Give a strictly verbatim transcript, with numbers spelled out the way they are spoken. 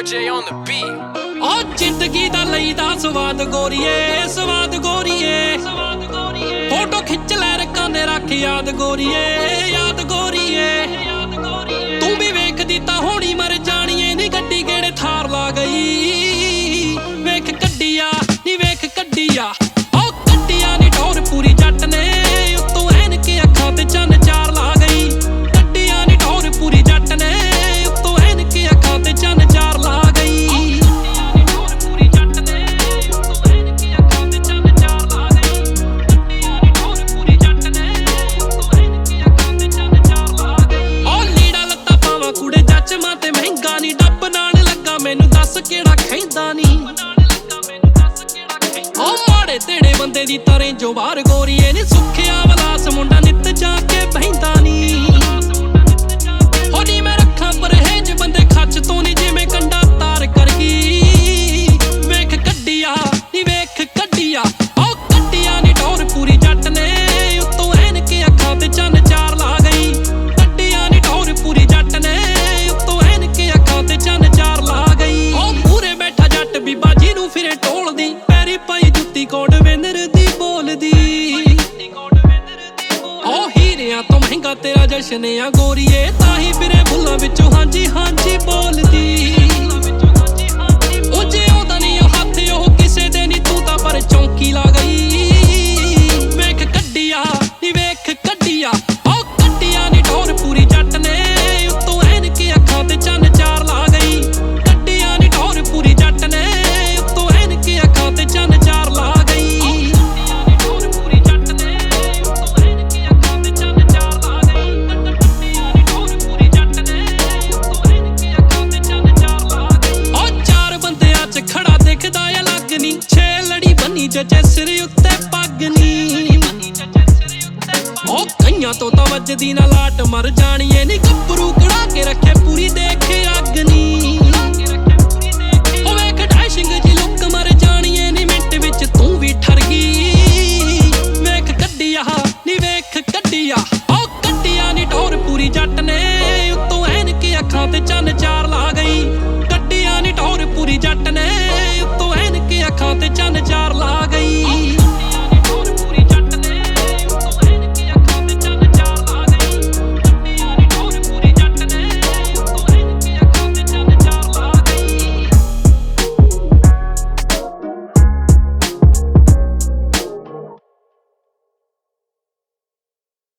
J on the beat। ओ जिंदगी दा लईदा स्वाद गोरीए स्वाद गोरीए फोटो खिच लै रखां दे रख याद गोरीए याद गोरीए तू भी वेखदी तां होनी मर जाणीए नी गड्डी गेड़े थार ला गई वेख कड्डिया नी वेख कड्डिया ओ कड्डिया नी टोर पूरी जट ने उत्तों ऐनक अखां ते चन्न चार ला गई कड्डिया नी टोर पूरी जट ने उत्तों ऐनक अखां ते चन्न चार ला गई ते महंगा नी डब नाल लगा मैनू दस केड़ा खैंदा नी ओ माड़े तेड़े बंदे दी तरें जो बाहर गोरीए नी सुखिया वलास मुंडा नित जाके बहिंदा नी हो नी मैं रखा परहेज बंदे खच तो नी जिवें कंडा तार कर गई वेख कड्डिया नी वेख कड्डिया ओ कड्डिया नी टोर पूरी जट ने उत्तों ऐनक अखां ते चन्न चार ला गई कड्डिया नी टोर पूरी जट ने ते चन्न चार ला गई ओ मूरे बैठा जट बीबा जिनू फिरे टोलदी पैरी पाई जुत्ती कोट वेंदर दी बोलदी ओ हीरियां तो महंगा तेरा जशन आ गोरीए ताही फिरे बुल्लां विचों हांजी हांजी बोलदी उंजे ओदा नी हत्थ ओह किसे दे नी तू तां पर चौंकी ला गई वेख कड्डिया नी वेख कड्डिया ओ कड्डिया नी टोर पूरी जट ने उत्तों ऐनक अखां ते चन्न चार ला गई कड्डिया नी टोर पूरी जट ने उत्तों ऐनक अखां ते चन्न चार ला गई ओ चार बंदियां च खड़ा दिखदा ऐ लग नी छे लड़ी बन्नी जजे सिर उत्ते पग नी ओ कईयां तो तां वजदी ना लाट मर जाणीए नी गब्बरू कड़ा के रखे